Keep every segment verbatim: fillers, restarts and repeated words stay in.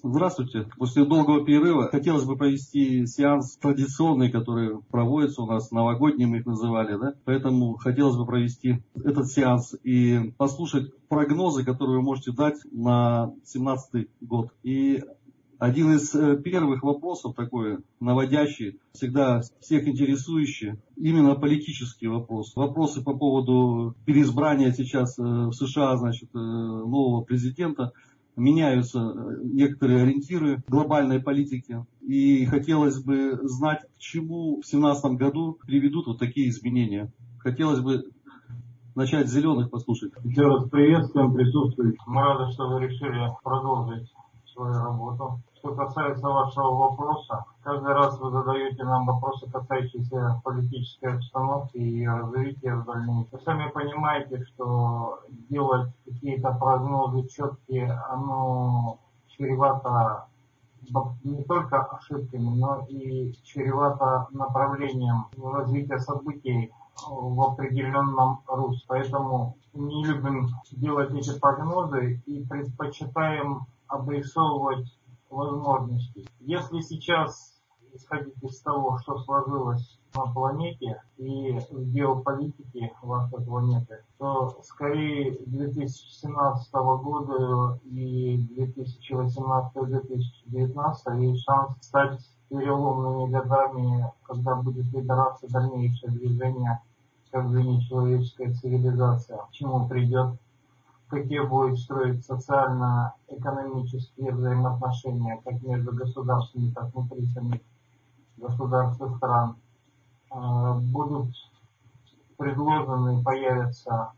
Здравствуйте. После долгого перерыва хотелось бы провести сеанс традиционный, который проводится у нас, новогодний мы их называли, да? Поэтому хотелось бы провести этот сеанс и послушать прогнозы, которые вы можете дать на семнадцатый год. И один из первых вопросов такой наводящий, всегда всех интересующий, именно политический вопрос. Вопросы по поводу переизбрания сейчас в США, значит, нового президента. Меняются некоторые ориентиры глобальной политики. И хотелось бы знать, к чему в две тысячи семнадцатом году приведут вот такие изменения. Хотелось бы начать с зеленых послушать. Еще раз приветствуем присутствующих. Мы рады, что вы решили продолжить свою работу. Что касается вашего вопроса, каждый раз вы задаете нам вопросы, касающиеся политической обстановки и ее развития в дальнейшем. Вы сами понимаете, что делать какие-то прогнозы четкие, оно чревато не только ошибками, но и чревато направлением развития событий в определенном русле. Поэтому не любим делать эти прогнозы и предпочитаем обрисовывать возможностей. Если сейчас исходить из того, что сложилось на планете и в геополитике вашей планеты, то скорее две тысячи семнадцатого года и две тысячи восемнадцатого - две тысячи девятнадцатого есть шанс стать переломными годами, когда будет выбираться дальнейшее движение, как бы нечеловеческая цивилизация, к чему придет, какие будут строить социально-экономические взаимоотношения, как между государствами, так и внутри самих государств и стран. Будут предложены, появятся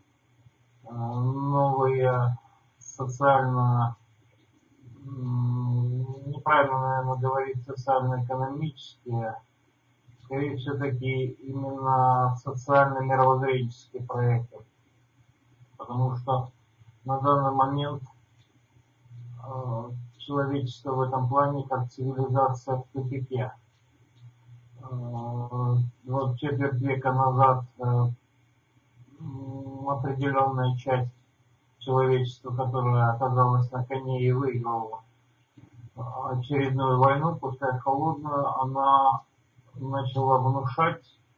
новые социально, неправильно, наверное, говорить, социально-экономические, скорее все-таки именно социально-мировоззренческие проекты. Потому что на данный момент э, человечество в этом плане как цивилизация в тупике. Э, вот четверть века назад э, определенная часть человечества, которая оказалась на коне и выиграла очередную войну, пускай холодную, она начала внушать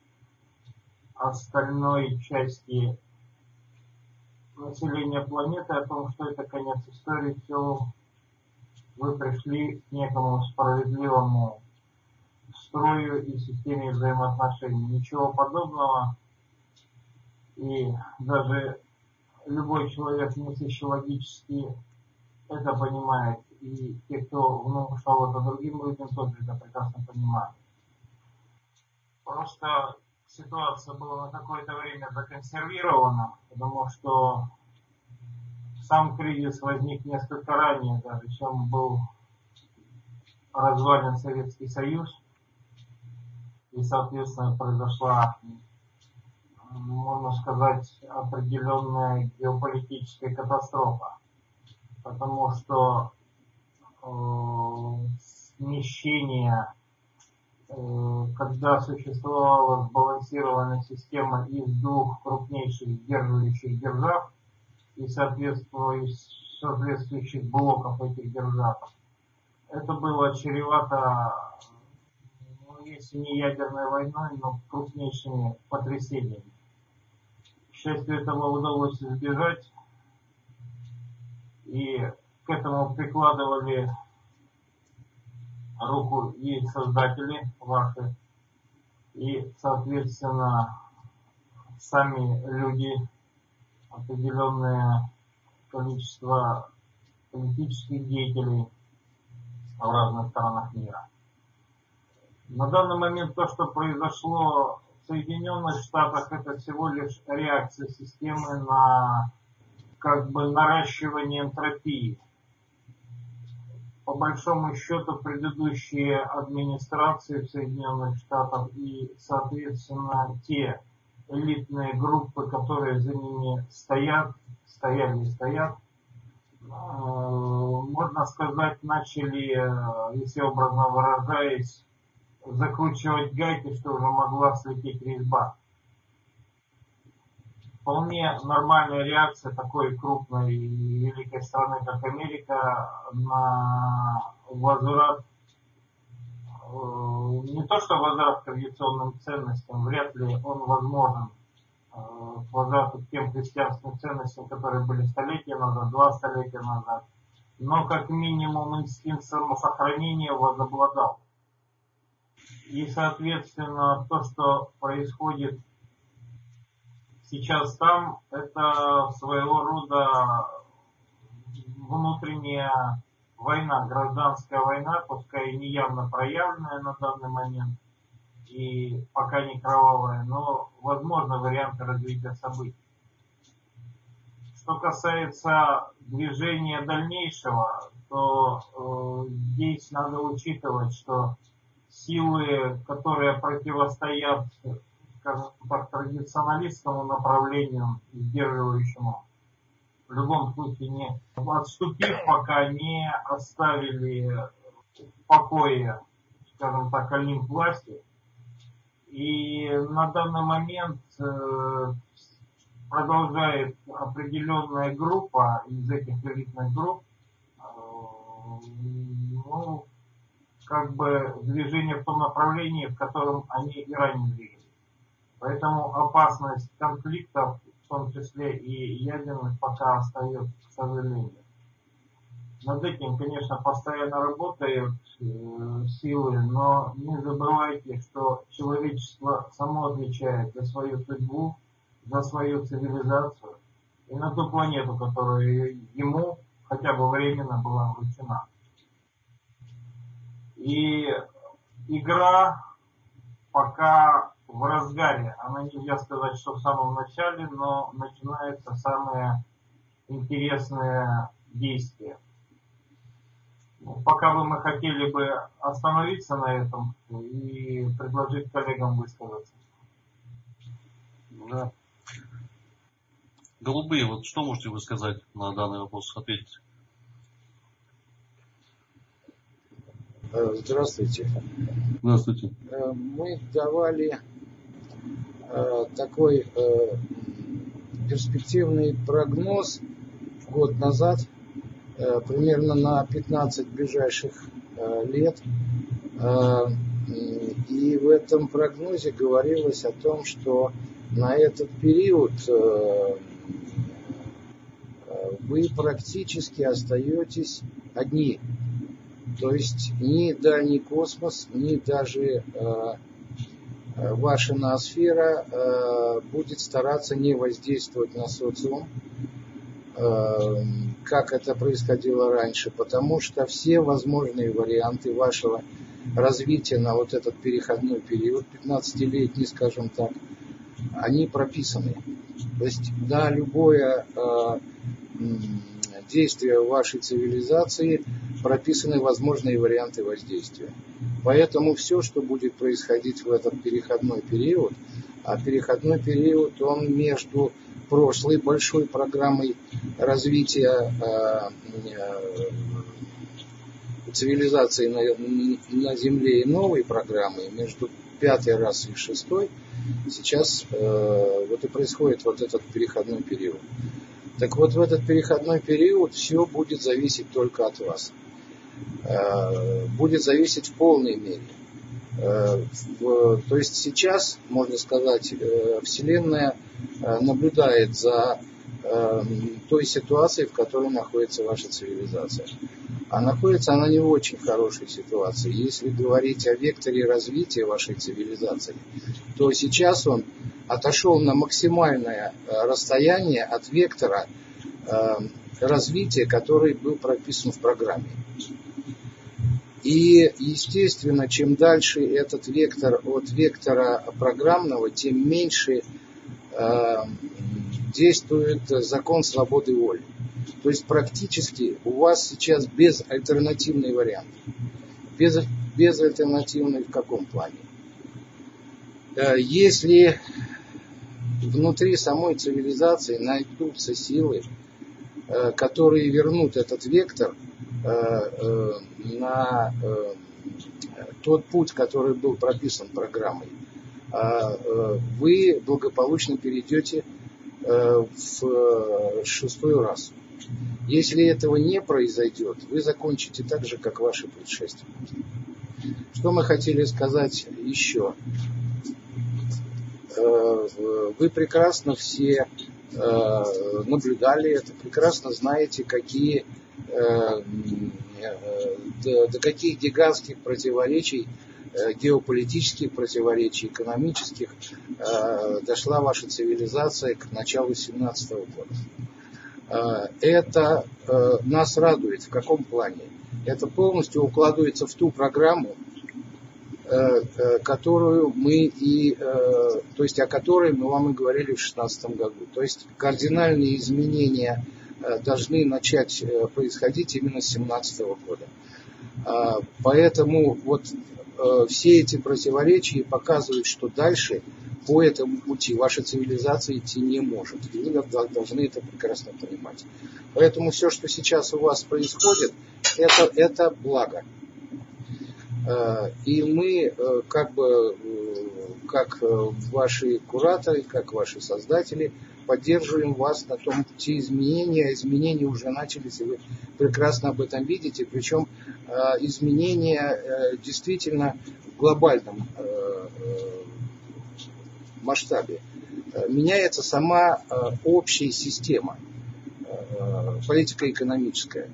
остальной части населения планеты о том, что это конец истории, все, вы пришли к некому справедливому строю и системе взаимоотношений. Ничего подобного. И даже любой человек, мыслящий логически, это понимает. И те, кто внушал это другим людям, тоже это прекрасно понимают. Просто ситуация была на какое-то время законсервирована, потому что сам кризис возник несколько ранее, даже чем был развален Советский Союз, и, соответственно, произошла, можно сказать, определенная геополитическая катастрофа, потому что э, смещение, когда существовала сбалансированная система из двух крупнейших сдерживающих держав и соответствующих блоков этих держав, это было чревато, ну, если не ядерной войной, но крупнейшими потрясениями. К счастью, этого удалось избежать, и к этому прикладывали руку и создатели ваши, и, соответственно, сами люди, определенное количество политических деятелей в разных странах мира. На данный момент то, что произошло в Соединенных Штатах, это всего лишь реакция системы на как бы наращивание энтропии. По большому счету, предыдущие администрации в Соединенных Штатах и, соответственно, те элитные группы, которые за ними стоят, стояли и стоят, можно сказать, начали, если образно выражаясь, закручивать гайки, что уже могла слететь резьба. Вполне нормальная реакция такой крупной и великой страны, как Америка, на возврат, не то что возврат к традиционным ценностям, вряд ли он возможен, возврат к тем христианским ценностям, которые были столетия назад, два столетия назад, но как минимум инстинкт самосохранения возобладал. И, соответственно, то, что происходит сейчас там, это своего рода внутренняя война, гражданская война, пускай и не явно проявленная на данный момент, и пока не кровавая, но возможны варианты развития событий. Что касается движения дальнейшего, то э, здесь надо учитывать, что силы, которые противостоят, скажем так, традиционалистскому направлению, сдерживающему, в любом случае не отступив, пока не оставили в покое, скажем так, олимп власти. И на данный момент э, продолжает определенная группа из этих элитных групп, э, ну, как бы движение в том направлении, в котором они и ранее двигались. Поэтому опасность конфликтов, в том числе и ядерных, пока остается, к сожалению. Над этим, конечно, постоянно работают э, силы, но не забывайте, что человечество само отвечает за свою судьбу, за свою цивилизацию и на ту планету, которая ему хотя бы временно была вручена. И игра пока в разгаре. Она, нельзя сказать, что в самом начале, но начинаются самые интересные действия. Пока бы мы хотели бы остановиться на этом и предложить коллегам высказаться. Да. Голубые, вот что можете вы сказать на данный вопрос, ответить? Здравствуйте. Здравствуйте. Мы давали такой перспективный прогноз год назад, примерно на пятнадцать ближайших лет. И в этом прогнозе говорилось о том, что на этот период вы практически остаетесь одни. То есть ни дальний космос, ни даже ваша ноосфера будет стараться не воздействовать на социум, как это происходило раньше, потому что все возможные варианты вашего развития на вот этот переходной период, пятнадцатилетний, скажем так, они прописаны. То есть на любое действие вашей цивилизации прописаны возможные варианты воздействия. Поэтому все, что будет происходить в этот переходной период, а переходной период, он между прошлой большой программой развития э, цивилизации на, на Земле и новой программой, между пятой расой и шестой, сейчас э, вот и происходит вот этот переходной период. Так вот, в этот переходной период все будет зависеть только от вас. Э, будет зависеть в полной мере. Э, в, то есть сейчас, можно сказать, э, Вселенная э, наблюдает за э, той ситуацией, в которой находится ваша цивилизация. А находится она не в очень хорошей ситуации. Если говорить о векторе развития вашей цивилизации, то сейчас он отошел на максимальное расстояние от вектора развития, который был прописан в программе. И, естественно, чем дальше этот вектор от вектора программного, тем меньше действует закон свободы воли. То есть практически у вас сейчас безальтернативный вариант. Без, безальтернативный в каком плане? Если внутри самой цивилизации найдутся силы, которые вернут этот вектор на тот путь, который был прописан программой, вы благополучно перейдете в шестую расу. Если этого не произойдет, вы закончите так же, как ваши предшественники. Что мы хотели сказать еще? Вы прекрасно все наблюдали это, прекрасно знаете, какие, до каких гигантских противоречий, геополитических противоречий, экономических дошла ваша цивилизация к началу семнадцатого года. Это нас радует. В каком плане? Это полностью укладывается в ту программу, которую мы и, то есть о которой мы вам и говорили в две тысячи шестнадцатом году. То есть кардинальные изменения должны начать происходить именно с две тысячи семнадцатого года. Поэтому вот все эти противоречия показывают, что дальше по этому пути ваша цивилизация идти не может. И вы должны это прекрасно понимать. Поэтому все, что сейчас у вас происходит, это, это благо. И мы, как бы, как ваши кураторы, как ваши создатели, поддерживаем вас на том пути изменения. Изменения уже начались, и вы прекрасно об этом видите. Причем изменения действительно в глобальном масштабе. Меняется сама общая система, политико-экономическая.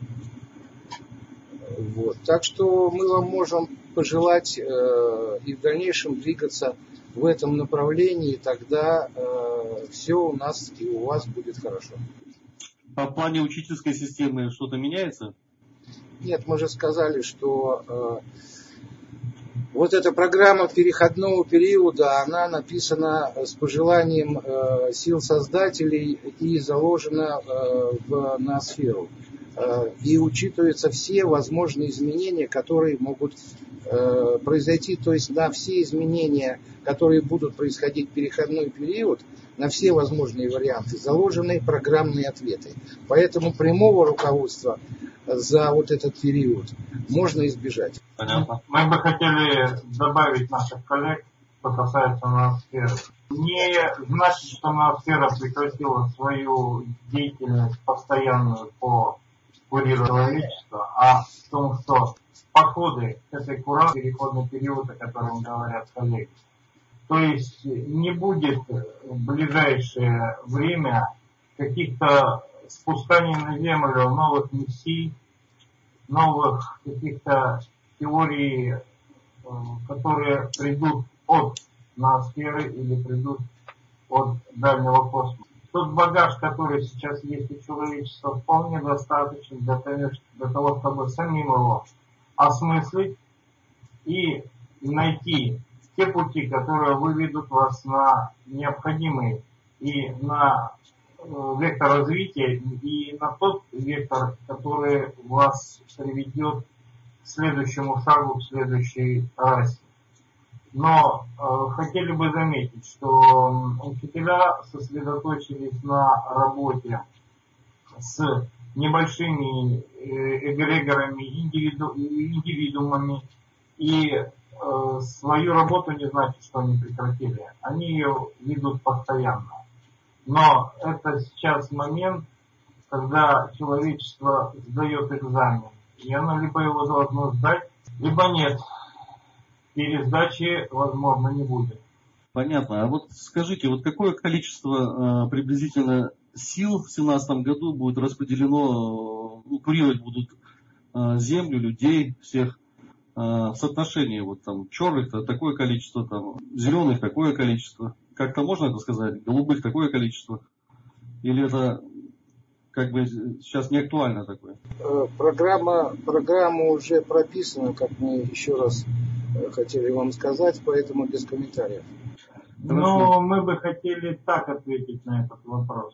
Вот. Так что мы вам можем пожелать э, и в дальнейшем двигаться в этом направлении, и тогда э, все у нас и у вас будет хорошо. А в плане учительской системы что-то меняется? Нет, мы же сказали, что э, вот эта программа переходного периода, она написана с пожеланием э, сил создателей и заложена э, в ноосферу. И учитываются все возможные изменения, которые могут э, произойти, то есть на все изменения, которые будут происходить в переходной период, на все возможные варианты заложены программные ответы. Поэтому прямого руководства за вот этот период можно избежать. Понятно. Мы бы хотели добавить наших коллег, что касается ноосферы. Не значит, что ноосфера прекратила свою деятельность постоянную по курировать человечество, а в том, что подходы к этой куратуре, переходный период, о котором говорят коллеги. То есть не будет в ближайшее время каких-то спусканий на землю новых миссий, новых каких-то теорий, которые придут от ноосферы или придут от дальнего космоса. Тот багаж, который сейчас есть у человечества, вполне достаточен для того, для того, чтобы самим его осмыслить и найти те пути, которые выведут вас на необходимый и на вектор развития, и на тот вектор, который вас приведет к следующему шагу, к следующей расе. Но э, хотели бы заметить, что учителя сосредоточились на работе с небольшими э, эгрегорами, индивиду, индивидуумами, и э, свою работу не значит, что они прекратили. Они ее ведут постоянно. Но это сейчас момент, когда человечество сдает экзамен, и оно либо его должно сдать, либо нет. Пересдачи, возможно, не будет. Понятно. А вот скажите, вот какое количество э, приблизительно сил в семнадцатом году будет распределено, ну, курировать будут э, землю, людей, всех э, в соотношении вот там черных такое количество, там зеленых такое количество. Как-то можно это сказать? Голубых такое количество? Или это как бы сейчас не актуально такое? Программа, программа уже прописана, как мы еще раз хотели вам сказать, поэтому без комментариев. Но мы бы хотели так ответить на этот вопрос.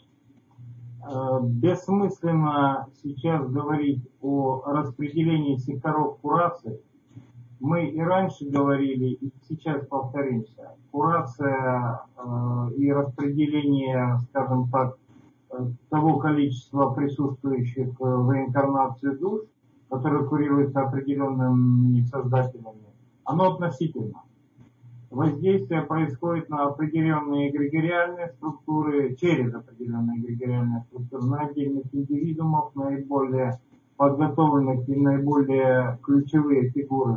Бессмысленно сейчас говорить о распределении секторов курации. Мы и раньше говорили, и сейчас повторимся. Курация и распределение, скажем так, того количества присутствующих в реинкарнации душ, которые курируются определенными создателями, оно относительно. воздействие происходит на определенные эгрегориальные структуры, через определенные эгрегориальные структуры, на отдельных индивидуумов, наиболее подготовленных и наиболее ключевые фигуры.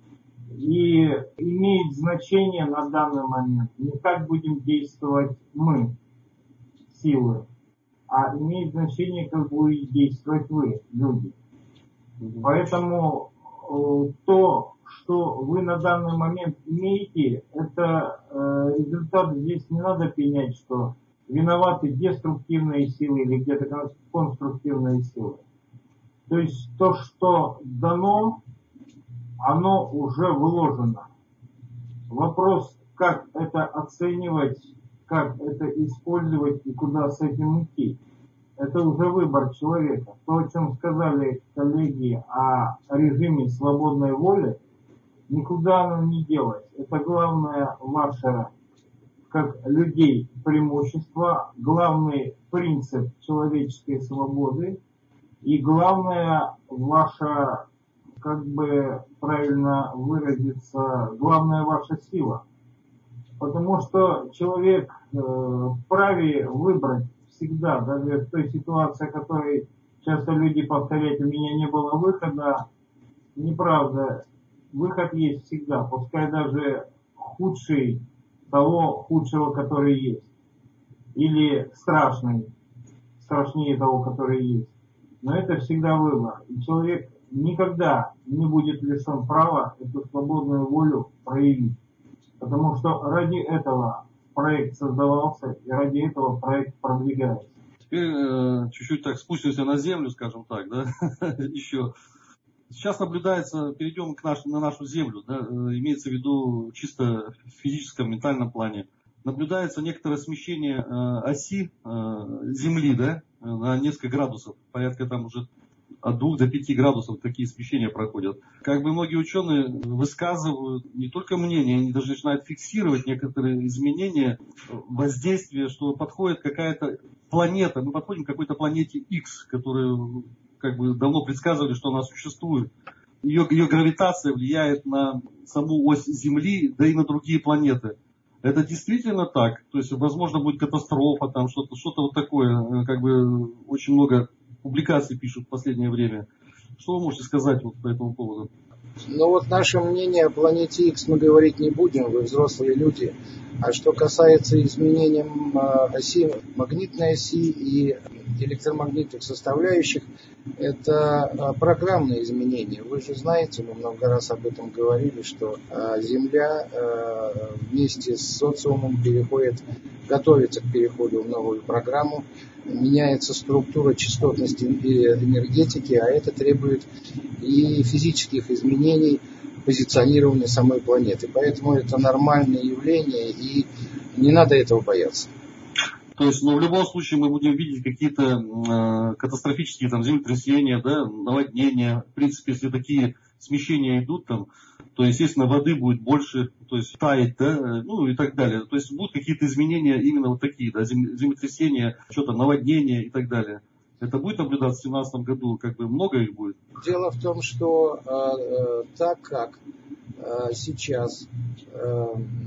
И имеет значение на данный момент не как будем действовать мы, силы, а имеет значение, как будете действовать вы, люди. Поэтому э, то, что вы на данный момент имеете, это э, результат. Здесь не надо пенять, что виноваты деструктивные силы или где-то конструктивные силы. То есть то, что дано, оно уже вложено. Вопрос, как это оценивать, как это использовать и куда с этим идти. Это уже выбор человека. То, о чем сказали коллеги о режиме свободной воли, никуда оно не делать. Это главное ваше, как людей, преимущество, главный принцип человеческой свободы и главное ваша, как бы правильно выразиться, главная ваша сила. Потому что человек э, вправе выбрать всегда, даже в той ситуации, о которой часто люди повторяют, у меня не было выхода, неправда, выход есть всегда, пускай даже худший того худшего, который есть, или страшный, страшнее того, который есть. Но это всегда выбор. И человек никогда не будет лишен права эту свободную волю проявить. Потому что ради этого проект создавался и ради этого проект продвигается. Теперь э, чуть-чуть так спустимся на землю, скажем так, да, еще. Сейчас наблюдается, перейдем к наш, на нашу землю, да, имеется в виду чисто в физическом, ментальном плане. Наблюдается некоторое смещение э, оси э, Земли, да, на несколько градусов, порядка там уже от двух до пяти градусов такие смещения проходят. Как бы многие ученые высказывают не только мнение, они даже начинают фиксировать некоторые изменения воздействия, что подходит какая-то планета, мы подходим к какой-то планете X, которую как бы давно предсказывали, что она существует. Ее, ее гравитация влияет на саму ось Земли, да и на другие планеты. Это действительно так? То есть, возможно, будет катастрофа, там что-то, что-то вот такое, как бы очень много публикаций пишут в последнее время. Что вы можете сказать вот по этому поводу? Ну вот наше мнение о планете X мы говорить не будем, вы взрослые люди. А что касается изменения оси, магнитной оси и электромагнитных составляющих, это программные изменения. Вы же знаете, мы много раз об этом говорили, что Земля вместе с социумом переходит, готовится к переходу в новую программу. Меняется структура частотности энергетики, а это требует и физических изменений позиционирования самой планеты. Поэтому это нормальное явление, и не надо этого бояться. То есть, ну, в любом случае мы будем видеть какие-то э, катастрофические там землетрясения, да, наводнения. В принципе, если такие смещения идут там, то, естественно, воды будет больше, то есть таять, да, ну и так далее. То есть будут какие-то изменения именно вот такие, да, землетрясения, что-то наводнения и так далее. Это будет наблюдаться в две тысячи семнадцатом году, как бы много их будет? Дело в том, что э, так как э, сейчас э,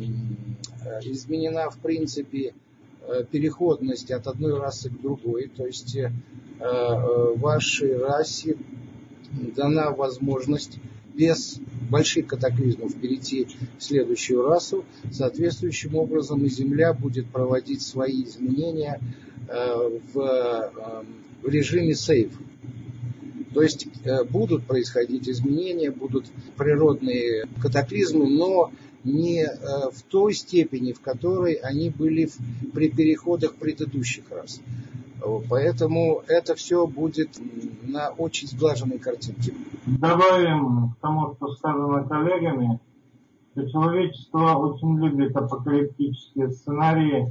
изменена в принципе э, переходность от одной расы к другой, то есть э, э, вашей расе дана возможность без больших катаклизмов перейти в следующую расу. Соответствующим образом и Земля будет проводить свои изменения э, в, э, в режиме сейф. То есть э, будут происходить изменения, будут природные катаклизмы, но не э, в той степени, в которой они были в, при переходах предыдущих рас. Поэтому это все будет на очень сглаженной картинке. Добавим к тому, что сказано коллегами, что человечество очень любит апокалиптические сценарии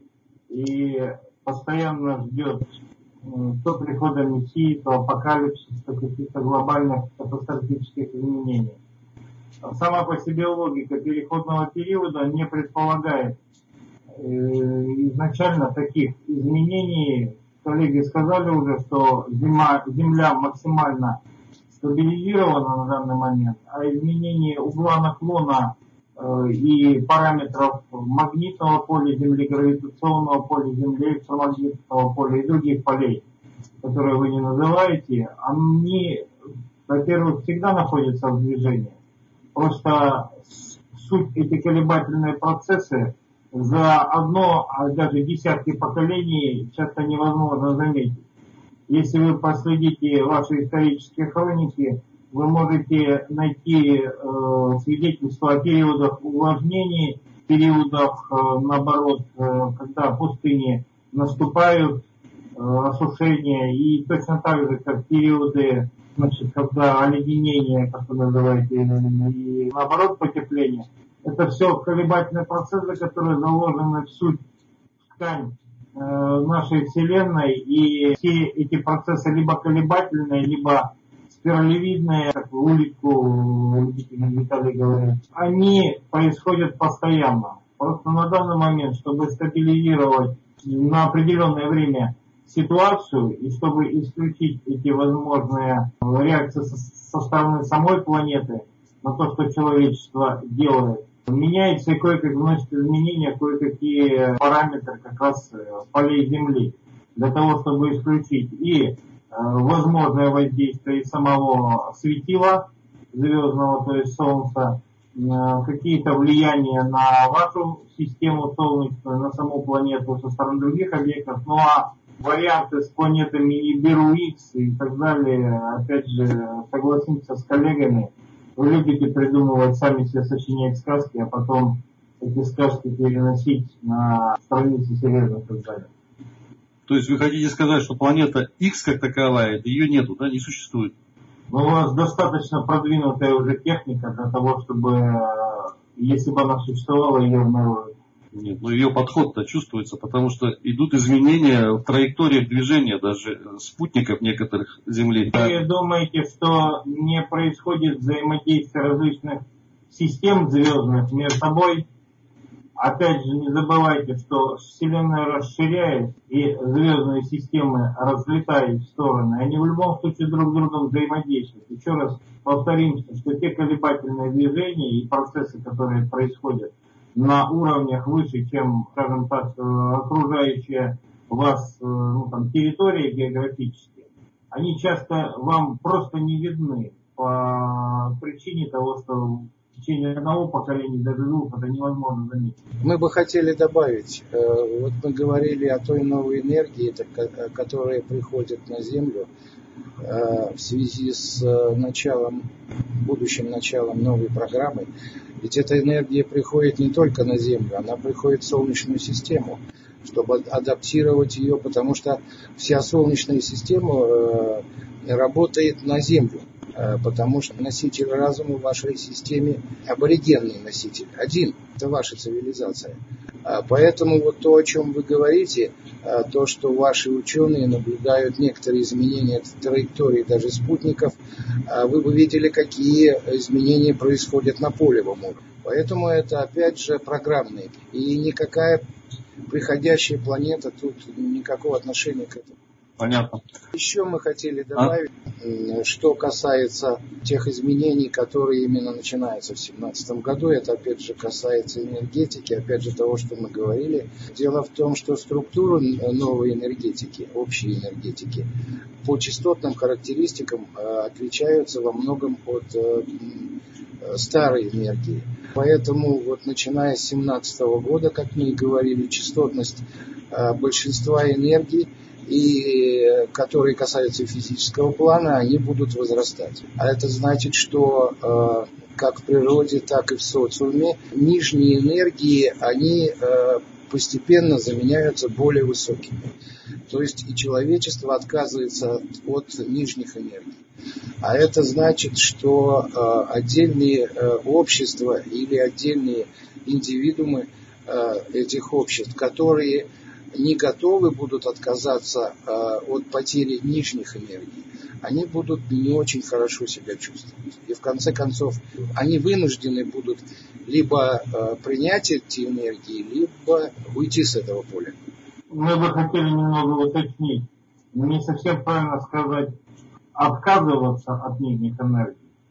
и постоянно ждет то прихода Мессии, то апокалипсиса, то каких-то глобальных катастрофических изменений. Сама по себе логика переходного периода не предполагает изначально таких изменений. Коллеги сказали уже, что зима, Земля максимально стабилизирована на данный момент, а изменение угла наклона э, и параметров магнитного поля Земли, гравитационного поля Земли, электромагнитного поля и других полей, которые вы не называете, они, во-первых, всегда находятся в движении. Просто суть эти колебательные процессы за одно, а даже десятки поколений часто невозможно заметить. Если вы последите ваши исторические хроники, вы можете найти э, свидетельства о периодах увлажнений, периодах, э, наоборот, э, когда пустыни наступают, э, осушение, и точно так же, как периоды, значит, когда оледенение, как вы называете, и наоборот потепление. Это все колебательные процессы, которые заложены в суть, в ткань э, нашей Вселенной, и все эти процессы либо колебательные, либо спиралевидные, как улитку любители Виталий говорит, они происходят постоянно. Просто на данный момент, чтобы стабилизировать на определенное время ситуацию и чтобы исключить эти возможные реакции со, со стороны самой планеты на то, что человечество делает, меняется и кое-как вносит изменения, кое-какие параметры как раз полей Земли, для того, чтобы исключить и возможное воздействие самого светила звездного, то есть Солнца, какие-то влияния на вашу систему солнечную, на саму планету со стороны других объектов, ну а варианты с планетами Нибиру-Икс и так далее, опять же, согласимся с коллегами, вы любите придумывать, сами себе сочинять сказки, а потом эти сказки переносить на страницы серьезных изданий. То есть вы хотите сказать, что планета X как таковая, ее нету, да, не существует? Но у вас достаточно продвинутая уже техника для того, чтобы, если бы она существовала, ее обнаружить. Нет, но ее подход-то чувствуется, потому что идут изменения в траекториях движения даже спутников некоторых Земли. Вы думаете, что не происходит взаимодействие различных систем звездных между собой? Опять же, не забывайте, что Вселенная расширяет и звездные системы разлетают в стороны. Они в любом случае друг с другом взаимодействуют. Еще раз повторимся, что те колебательные движения и процессы, которые происходят на уровнях выше, чем, скажем так, окружающая вас, ну, там, территория географические, они часто вам просто не видны по причине того, что в течение одного поколения, даже двух, это невозможно заметить. Мы бы хотели добавить, вот мы говорили о той новой энергии, которая приходит на Землю в связи с началом, будущим началом новой программы. Ведь эта энергия приходит не только на Землю, она приходит в Солнечную систему, чтобы адаптировать ее, потому что вся Солнечная система работает на Землю. Потому что носитель разума в вашей системе аборигенный носитель. Один. Это ваша цивилизация. Поэтому вот то, о чем вы говорите, то, что ваши ученые наблюдают некоторые изменения траектории даже спутников, вы бы видели, какие изменения происходят на полевом уровне. Поэтому это опять же программные. И никакая приходящая планета тут никакого отношения к этому. Понятно. Еще мы хотели добавить, а? что касается тех изменений, которые именно начинаются в две тысячи семнадцатом году. Это опять же касается энергетики, опять же того, что мы говорили. Дело в том, что структура новой энергетики, общей энергетики, по частотным характеристикам отличаются во многом от старой энергии. Поэтому вот начиная с две тысячи семнадцатого года, как мы и говорили, частотность большинства энергий, и которые касаются физического плана, они будут возрастать. А это значит, что э, как в природе, так и в социуме нижние энергии, они э, постепенно заменяются более высокими. То есть и человечество отказывается от нижних энергий. А это значит, что э, отдельные э, общества или отдельные индивидуумы э, этих обществ, которые не готовы будут отказаться э, от потери нижних энергий, они будут не очень хорошо себя чувствовать. И в конце концов они вынуждены будут либо э, принять эти энергии, либо уйти с этого поля. Мы бы хотели немного уточнить. Не совсем правильно сказать отказываться от нижних энергий.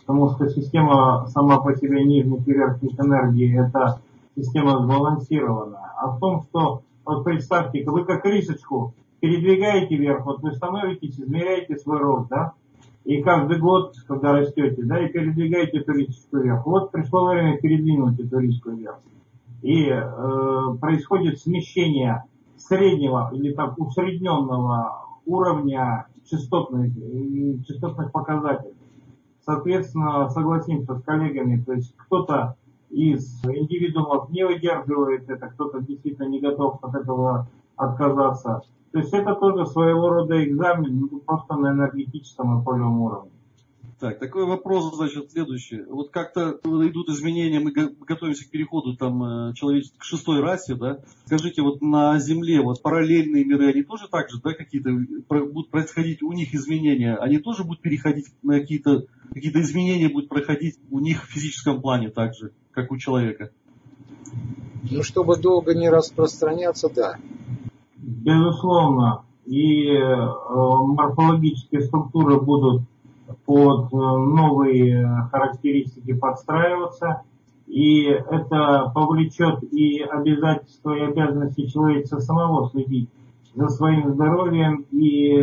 Потому что система сама по себе нижних и верхних энергий – это система сбалансированная. А в том, что, вот представьте, вы как рисочку передвигаете вверх, вот вы становитесь, измеряете свой рост, да, и каждый год, когда растете, да, и передвигаете эту рисочку вверх. Вот пришло время передвинуть эту риску вверх. И э, происходит смещение среднего или там усредненного уровня частотных, частотных показателей. Соответственно, согласимся с коллегами, то есть кто-то из индивидуумов не выдерживает это, кто-то действительно не готов от этого отказаться. То есть это тоже своего рода экзамен, ну, просто на энергетическом и полевом уровне. Так, такой вопрос, значит, следующий. Вот как-то идут изменения, мы готовимся к переходу там человечества к шестой расе, да? Скажите, вот на Земле вот параллельные миры, они тоже так же, да, какие-то будут происходить у них изменения? Они тоже будут переходить на какие-то какие-то изменения будут проходить у них в физическом плане так же, как у человека? Ну, чтобы долго не распространяться, да. Безусловно. И э, морфологические структуры будут под новые характеристики подстраиваться, и это повлечет и обязательства и обязанности человека самого следить за своим здоровьем и,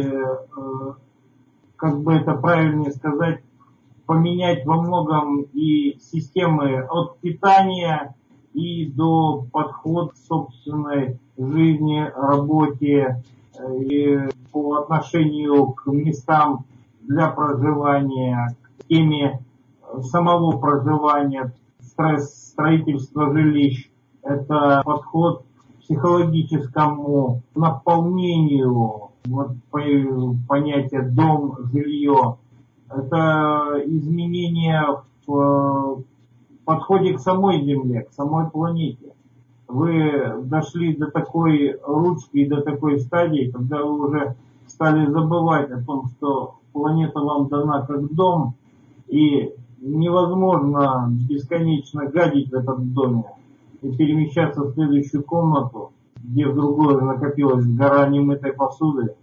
как бы это правильнее сказать, поменять во многом и системы от питания и до подхода к собственной жизни, работе и по отношению к местам для проживания, к теме самого проживания, стресс, строительство жилищ. Это подход к психологическому наполнению, вот понятие дом, жилье. Это изменение в подходе к самой Земле, к самой планете. Вы дошли до такой ручки и до такой стадии, когда вы уже стали забывать о том, что планета вам дана как дом, и невозможно бесконечно гадить в этом доме и перемещаться в следующую комнату, где в другой накопилась гора немытой посуды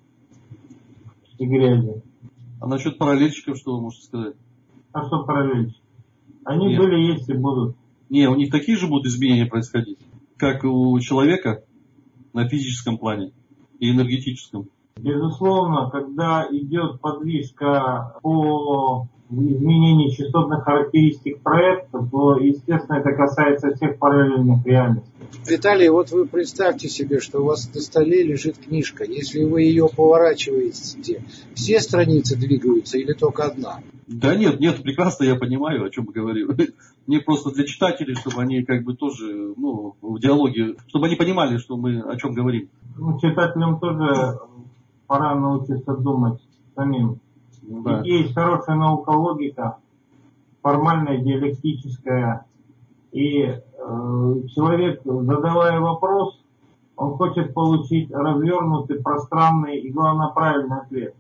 и грязи. А насчет параллельщиков, что вы можете сказать? А что параллельщики? Они Нет. были, есть и будут. Не, у них такие же будут изменения происходить, как у человека на физическом плане и энергетическом. Безусловно, когда идет подвижка по изменению частотных характеристик проекта, то, естественно, это касается всех параллельных реальностей. Виталий, вот вы представьте себе, что у вас на столе лежит книжка. Если вы ее поворачиваете, все страницы двигаются или только одна? Да нет, нет, прекрасно я понимаю, о чем я говорю. Мне просто для читателей, чтобы они как бы тоже, ну, в диалоге, чтобы они понимали, что мы о чем говорим. Ну, читателям тоже пора научиться думать самим. Да. Есть хорошая наука логика, формальная, диалектическая. И э, человек, задавая вопрос, он хочет получить развернутый, пространный и, главное, правильный ответ.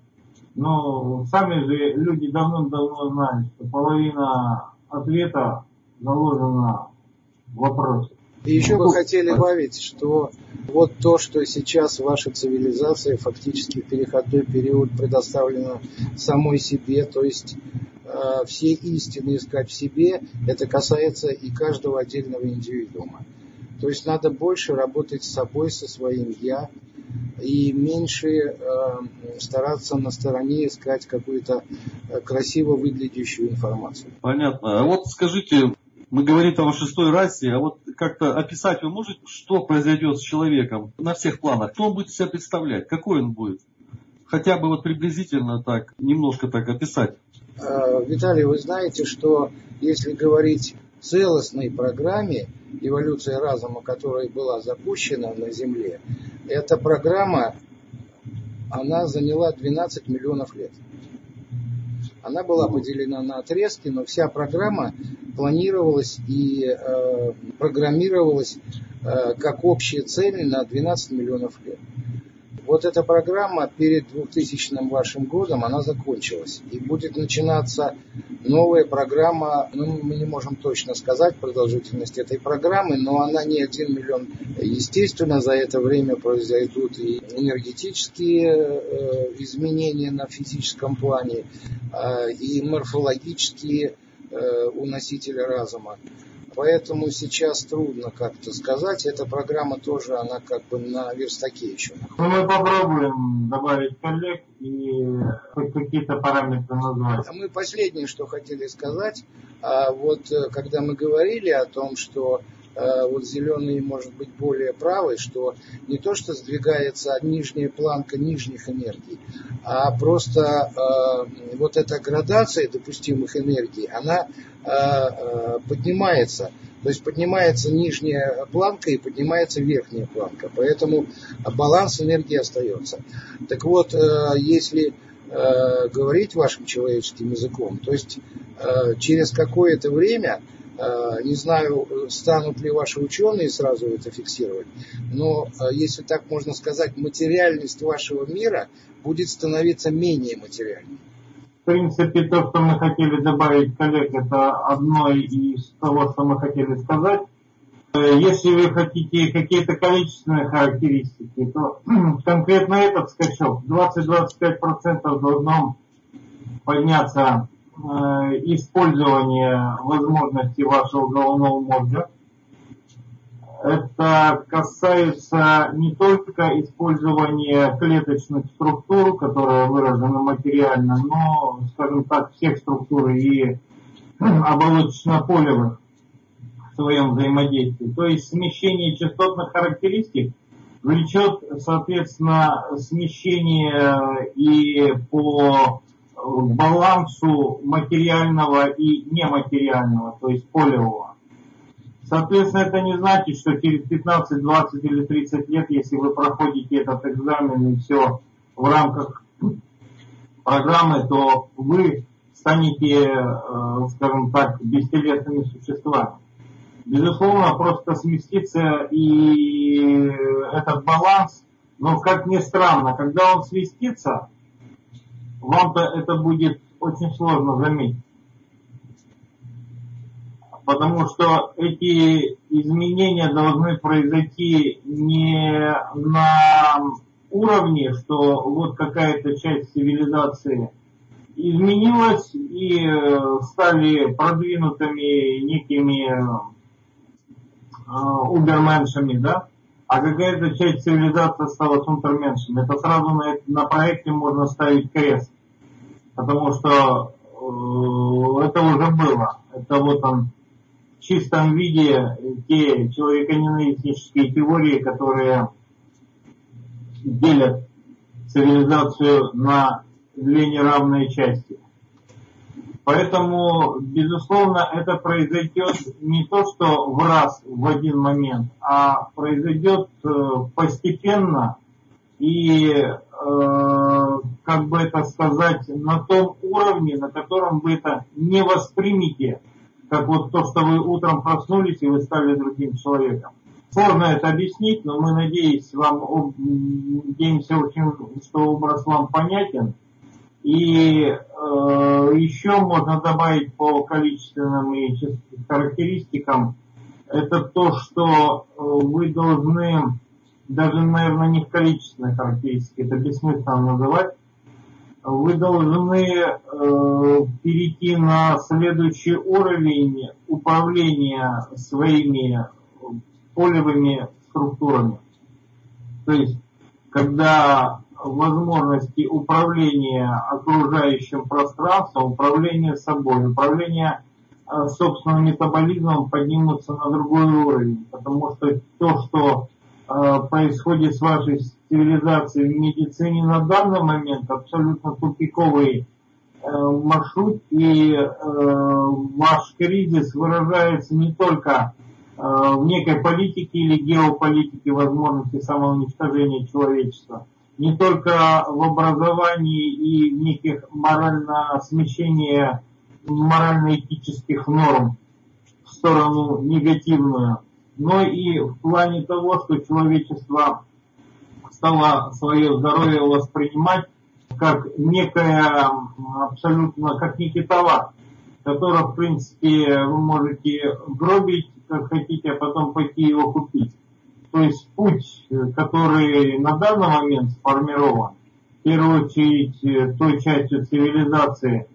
Но сами же люди давным-давно знают, что половина ответа заложена в вопросе. И еще бы хотели добавить, что вот то, что сейчас ваша цивилизация фактически в переходной период предоставлена самой себе, то есть э, все истины искать в себе, это касается и каждого отдельного индивидуума. То есть надо больше работать с собой, со своим «я», и меньше э, стараться на стороне искать какую-то э, красиво выглядящую информацию. Понятно. А вот скажите, мы говорим там о шестой расе, а вот как-то описать вы можете, что произойдет с человеком на всех планах? Что он будет себя представлять? Какой он будет? Хотя бы вот приблизительно так, немножко так описать. Э, Виталий, вы знаете, что если говорить о целостной программе эволюции разума, которая была запущена на Земле, эта программа, она заняла двенадцать миллионов лет. Она была поделена на отрезки, но вся программа планировалась и э, программировалась э, как общая цель на двенадцать миллионов лет. Вот эта программа перед двухтысячным вашим годом, она закончилась. И будет начинаться новая программа, ну, мы не можем точно сказать продолжительность этой программы, но она не один миллион. Естественно, за это время произойдут и энергетические э, изменения на физическом плане, э, и морфологические э, у носителя разума. Поэтому сейчас трудно как-то сказать. Эта программа тоже, она как бы на верстаке еще. Ну, мы попробуем добавить коллег и хоть какие-то параметры назвать. Мы последнее, что хотели сказать, вот когда мы говорили о том, что вот зеленый может быть более правый, что не то, что сдвигается нижняя планка нижних энергий, а просто э, вот эта градация допустимых энергий, она э, э, поднимается. То есть поднимается нижняя планка и поднимается верхняя планка. Поэтому баланс энергии остается. Так вот, э, если э, говорить вашим человеческим языком, то есть э, через какое-то время, не знаю, станут ли ваши ученые сразу это фиксировать, но, если так можно сказать, материальность вашего мира будет становиться менее материальной. В принципе, то, что мы хотели добавить, коллег, это одно из того, что мы хотели сказать. Если вы хотите какие-то количественные характеристики, то конкретно этот скачок двадцать-двадцать пять процентов должно подняться использование возможностей вашего головного мозга. Это касается не только использования клеточных структур, которые выражены материально, но, скажем так, всех структур и оболочечно-полевых в своем взаимодействии. То есть смещение частотных характеристик влечет, соответственно, смещение и по балансу материального и нематериального, то есть полевого. Соответственно, это не значит, что через пятнадцать, двадцать или тридцать лет, если вы проходите этот экзамен и все в рамках программы, то вы станете, скажем так, бестелесными существами. Безусловно, просто сместится и этот баланс, но, как ни странно, когда он сместится, вам-то это будет очень сложно заметить. Потому что эти изменения должны произойти не на уровне, что вот какая-то часть цивилизации изменилась и стали продвинутыми некими уберменшами, да? А какая-то часть цивилизации стала сунтерменшем. Это сразу на, на проекте можно ставить крест. Потому что э, это уже было. Это вот он в чистом виде те человеконенавистнические теории, которые делят цивилизацию на две неравные части. Поэтому, безусловно, это произойдет не то, что в раз, в один момент, а произойдет э, постепенно и, э, как бы это сказать, на том уровне, на котором вы это не воспримете, как вот то, что вы утром проснулись и вы стали другим человеком. Сложно это объяснить, но мы, надеюсь, вам, надеемся очень, что образ вам понятен. И э, еще можно добавить по количественным и характеристикам, это то, что э, вы должны, даже, наверное, не в количественной характеристике, это бессмысленно называть, вы должны э, перейти на следующий уровень управления своими полевыми структурами. То есть, когда возможности управления окружающим пространством, управления собой, управления э, собственным метаболизмом поднимутся на другой уровень. Потому что то, что э, происходит с вашей цивилизацией в медицине на данный момент, абсолютно тупиковый э, маршрут, и э, ваш кризис выражается не только э, в некой политике или геополитике возможности самоуничтожения человечества, не только в образовании и в неких морально смещении морально-этических норм в сторону негативную, но и в плане того, что человечество стало свое здоровье воспринимать как некое абсолютно, как некий товар, который, в принципе, вы можете гробить, как хотите, а потом пойти его купить. То есть путь, который на данный момент сформирован, в первую очередь той частью цивилизации,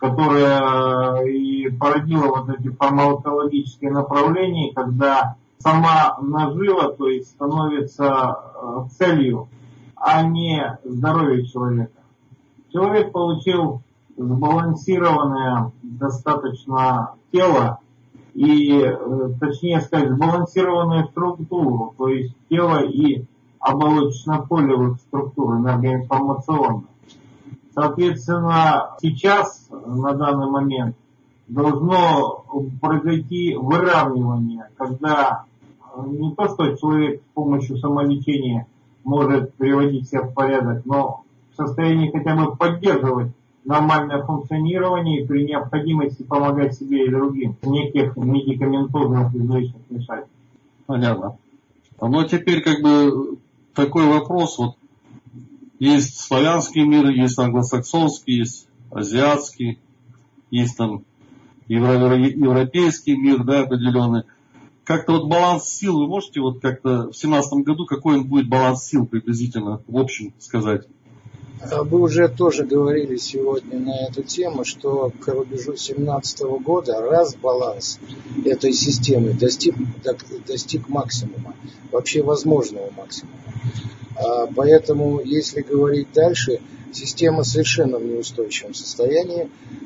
которая и породила вот эти фармакологические направления, когда сама нажива, то есть становится целью, а не здоровье человека. Человек получил сбалансированное достаточно тело и, точнее сказать, сбалансированную структуру, то есть тело и оболочечно-полевых структур энергоинформационных. Соответственно, сейчас, на данный момент, должно произойти выравнивание, когда не то, что человек с помощью самолечения может приводить себя в порядок, но в состоянии хотя бы поддерживать нормальное функционирование и при необходимости помогать себе и другим в неких медикаментозных излишних вмешательствах. Понятно. Но теперь как бы такой вопрос, вот есть славянский мир, есть англосаксонский, есть азиатский, есть там евро- европейский мир, да, определенный. Как-то вот баланс сил, вы можете вот как-то в семнадцатом году, какой он будет баланс сил приблизительно, в общем сказать? Вы уже тоже говорили сегодня на эту тему, что к рубежу семнадцатого года раз баланс этой системы достиг, достиг максимума, вообще возможного максимума. Поэтому, если говорить дальше, система совершенно в неустойчивом состоянии,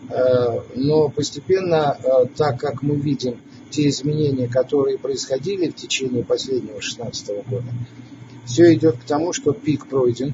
но постепенно, так как мы видим те изменения, которые происходили в течение последнего шестнадцатого года, все идет к тому, что пик пройден,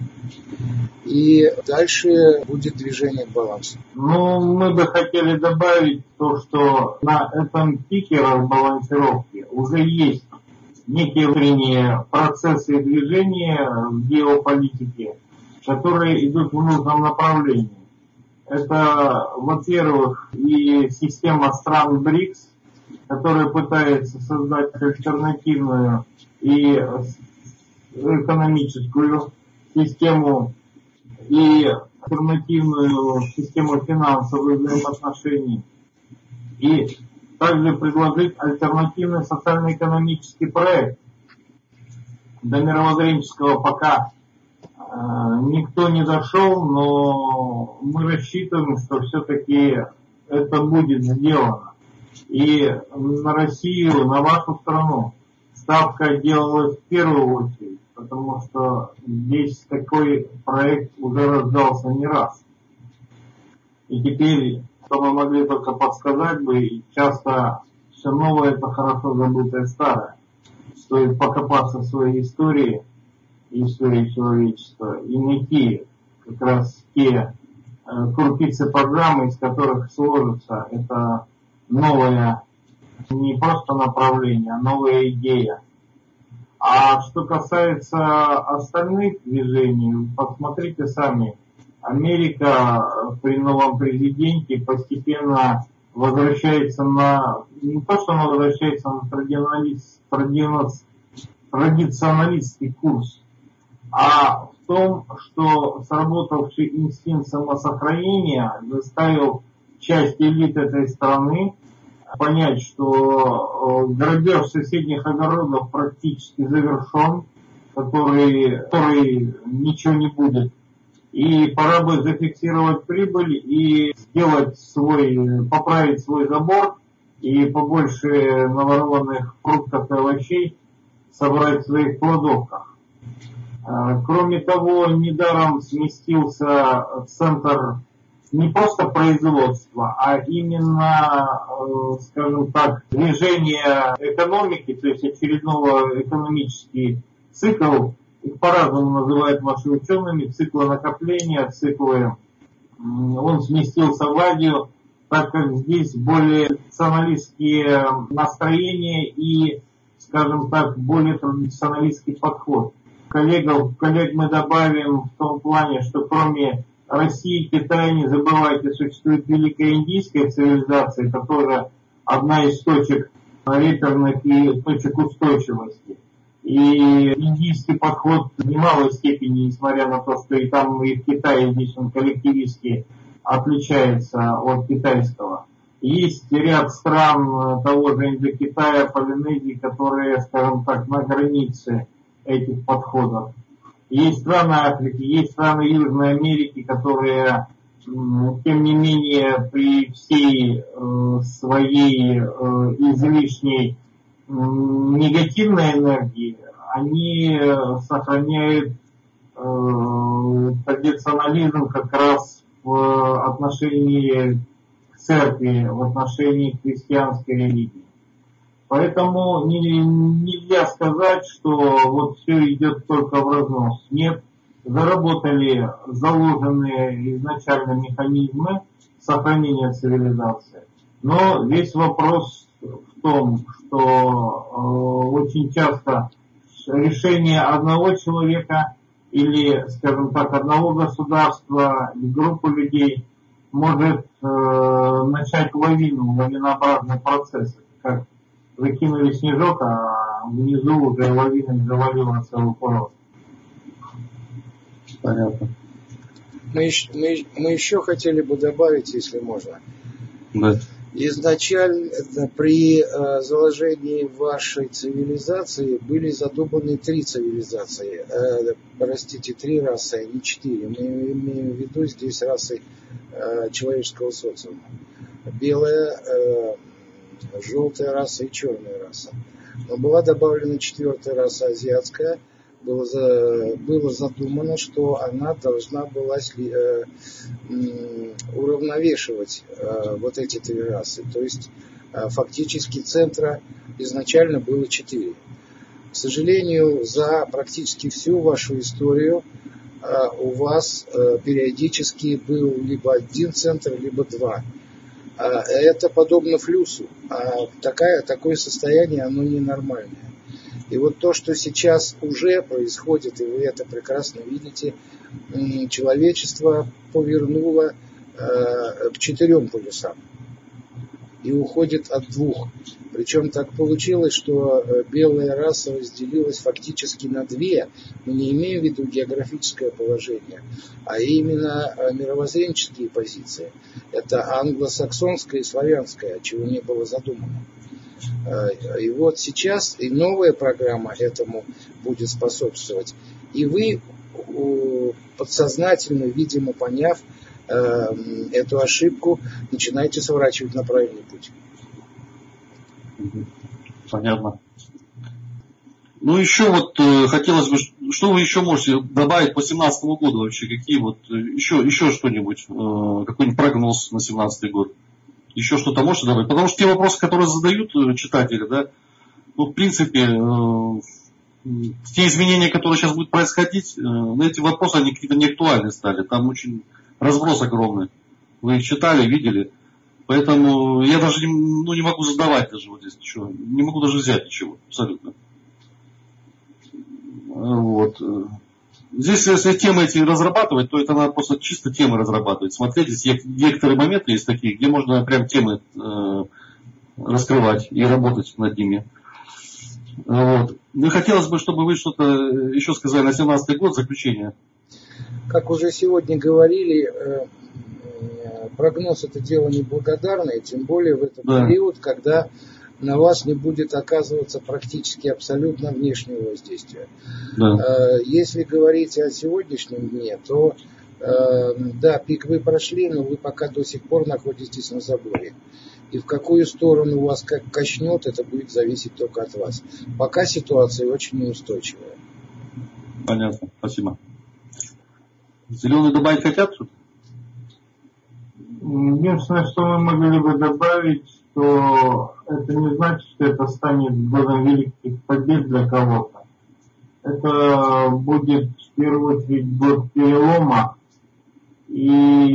и дальше будет движение к балансу. Ну, мы бы хотели добавить то, что на этом пике разбалансировки уже есть некие внутренние процессы и движения в геополитике, которые идут в нужном направлении. Это, во-первых, и система стран БРИКС, которая пытается создать альтернативную и экономическую систему и альтернативную систему финансовых взаимоотношений. И также предложить альтернативный социально-экономический проект. До мировоззренческого пока э, никто не дошел, но мы рассчитываем, что все-таки это будет сделано. И на Россию, на вашу страну ставка делалась в первую очередь, потому что здесь такой проект уже рождался не раз. И теперь, что мы могли только подсказать бы, и часто все новое это хорошо забытое старое. Стоит покопаться в своей истории, истории человечества, и найти как раз те э, крупицы программы, из которых сложится это новое, не просто направление, а новая идея. А что касается остальных движений, посмотрите сами. Америка при новом президенте постепенно возвращается на, не то что она возвращается на традиционалист, традиционалистский курс, а в том, что сработавший инстинкт самосохранения заставил часть элит этой страны понять, что грабеж соседних огородов практически завершен, который, который ничего не будет. И пора бы зафиксировать прибыль и сделать свой, поправить свой забор и побольше наворованных фруктов и овощей собрать в своих кладовках. Кроме того, недаром сместился центр не просто производства, а именно, скажем так, движения экономики, то есть очередного экономический цикл, их по-разному называют ваши учеными, циклы накопления, циклы, он сместился в Азию, так как здесь более националистские настроения и, скажем так, более традиционалистский подход. Коллегов, коллег мы добавим в том плане, что кроме России, Китая, не забывайте, существует великая индийская цивилизация, которая одна из точек реперных и точек устойчивости. И индийский подход в немалой степени, несмотря на то, что и там, и в Китае здесь он коллективистски отличается от китайского. Есть ряд стран того же Индокитая, Полинезии, которые, скажем так, на границе этих подходов. Есть страны Африки, есть страны Южной Америки, которые тем не менее, при всей э, своей э, излишней э, негативной энергии, они сохраняют э, традиционализм как раз в отношении к церкви, в отношении к христианской религии. Поэтому не, нельзя сказать, что вот все идет только в разнос. Нет, заработали заложенные изначально механизмы сохранения цивилизации. Но весь вопрос в том, что э, очень часто решение одного человека или, скажем так, одного государства, группы людей может э, начать лавину, лавинообразный процесс. Как закинули снежок, а внизу уже лавиной завалило целый пород. Понятно. Мы, мы, мы еще хотели бы добавить, если можно. Да. Изначально при э, заложении вашей цивилизации были задуманы три цивилизации. Э, простите, три расы, а не четыре. Мы имеем в виду здесь расы э, человеческого социума. Белая, э, желтая раса и черная раса. Но была добавлена четвертая раса, азиатская. Было, за, было задумано, что она должна была э, уравновешивать э, вот эти три расы. То есть э, фактически центра изначально было четыре. К сожалению, за практически всю вашу историю э, у вас э, периодически был либо один центр, либо два. Э, это подобно флюсу. А такая, такое состояние, оно ненормальное. И вот то, что сейчас уже происходит, и вы это прекрасно видите, человечество повернуло э, к четырем полюсам и уходит от двух. Причем так получилось, что белая раса разделилась фактически на две, но не имея в виду географическое положение, а именно мировоззренческие позиции. Это англосаксонская и славянская, чего не было задумано. И вот сейчас и новая программа этому будет способствовать. И вы, подсознательно, видимо, поняв э, эту ошибку, начинаете сворачивать на правильный путь. Понятно. Ну, еще вот э, хотелось бы, что вы еще можете добавить по семнадцатому году вообще? Какие вот, еще, еще что-нибудь, э, какой-нибудь прогноз на семнадцатый год? Еще что-то можете добавить? Потому что те вопросы, которые задают читатели, да, ну, в принципе, э, те изменения, которые сейчас будут происходить, э, эти вопросы, они какие-то не актуальны стали. Там очень разброс огромный. Вы их читали, видели. Поэтому я даже не, ну, не могу задавать даже вот здесь ничего. Не могу даже взять ничего. Абсолютно. Вот. Здесь, если темы эти разрабатывать, то это надо просто чисто темы разрабатывать. Смотрите, есть некоторые моменты есть такие, где можно прям темы э, раскрывать и работать над ними. Вот. Ну и хотелось бы, чтобы вы что-то еще сказали на семнадцатый год, заключение. Как уже сегодня говорили, э, прогноз это дело неблагодарное, тем более в этот да. период, когда на вас не будет оказываться практически абсолютно внешнего воздействия. Да. Если говорить о сегодняшнем дне, то да, пик вы прошли, но вы пока до сих пор находитесь на заборе. И в какую сторону вас как качнет, это будет зависеть только от вас. Пока ситуация очень неустойчивая. Понятно, спасибо. Зеленые добавить хотят? Единственное, что мы могли бы добавить, что это не значит, что это станет годом великих побед для кого-то. Это будет в первую очередь год перелома, и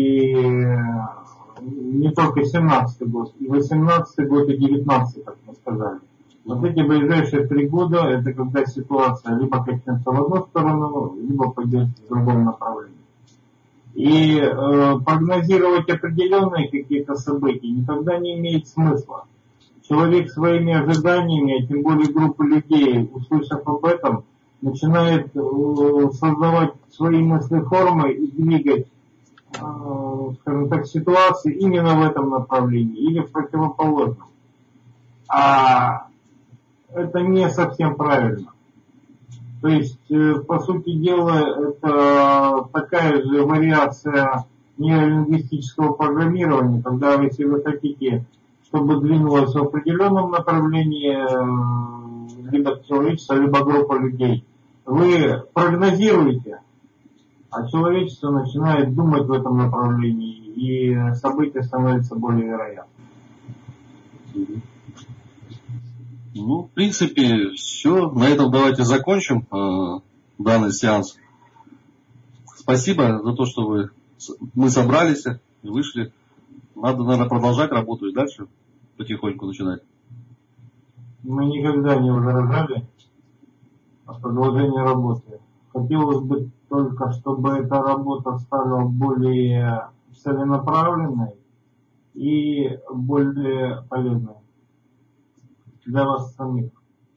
не только семнадцатый год, и восемнадцатый год, и девятнадцатый, как мы сказали. Вот эти ближайшие три года, это когда ситуация либо качнется в одну сторону, либо пойдет в другом направлении. И э, прогнозировать определенные какие-то события никогда не имеет смысла. Человек своими ожиданиями, а тем более группа людей, услышав об этом, начинает э, создавать свои мыслеформы и двигать, э, скажем так, ситуации именно в этом направлении или в противоположном. А это не совсем правильно. То есть, по сути дела, это такая же вариация нейролингвистического программирования, когда если вы хотите, чтобы двинулось в определенном направлении либо человечество, либо группа людей, вы прогнозируете, а человечество начинает думать в этом направлении, и события становятся более вероятными. Ну, в принципе, все. На этом давайте закончим э, данный сеанс. Спасибо за то, что вы, мы собрались и вышли. Надо, наверное, продолжать работу и дальше потихоньку начинать. Мы никогда не возражали о продолжении работы. Хотелось бы только, чтобы эта работа стала более целенаправленной и более полезной для вас самих.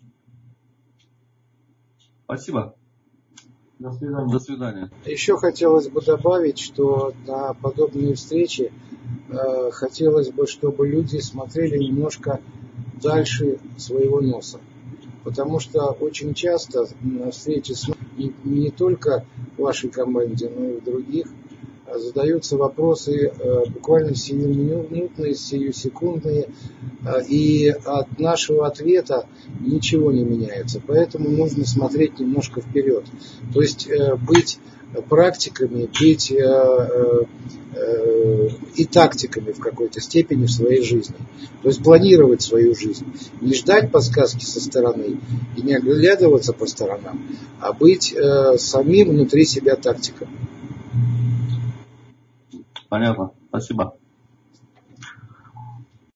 Спасибо. До свидания. До свидания. Еще хотелось бы добавить, что на подобные встречи э, хотелось бы, чтобы люди смотрели немножко дальше своего носа. Потому что очень часто на встрече с не, не только в вашей команде, но и в других задаются вопросы э, буквально сиюминутные, сиюсекундные, э, и от нашего ответа ничего не меняется. Поэтому нужно смотреть немножко вперед. То есть э, быть практиками, быть э, э, э, и тактиками в какой-то степени в своей жизни. То есть планировать свою жизнь. Не ждать подсказки со стороны и не оглядываться по сторонам, а быть э, самим внутри себя тактиком. Понятно. Спасибо.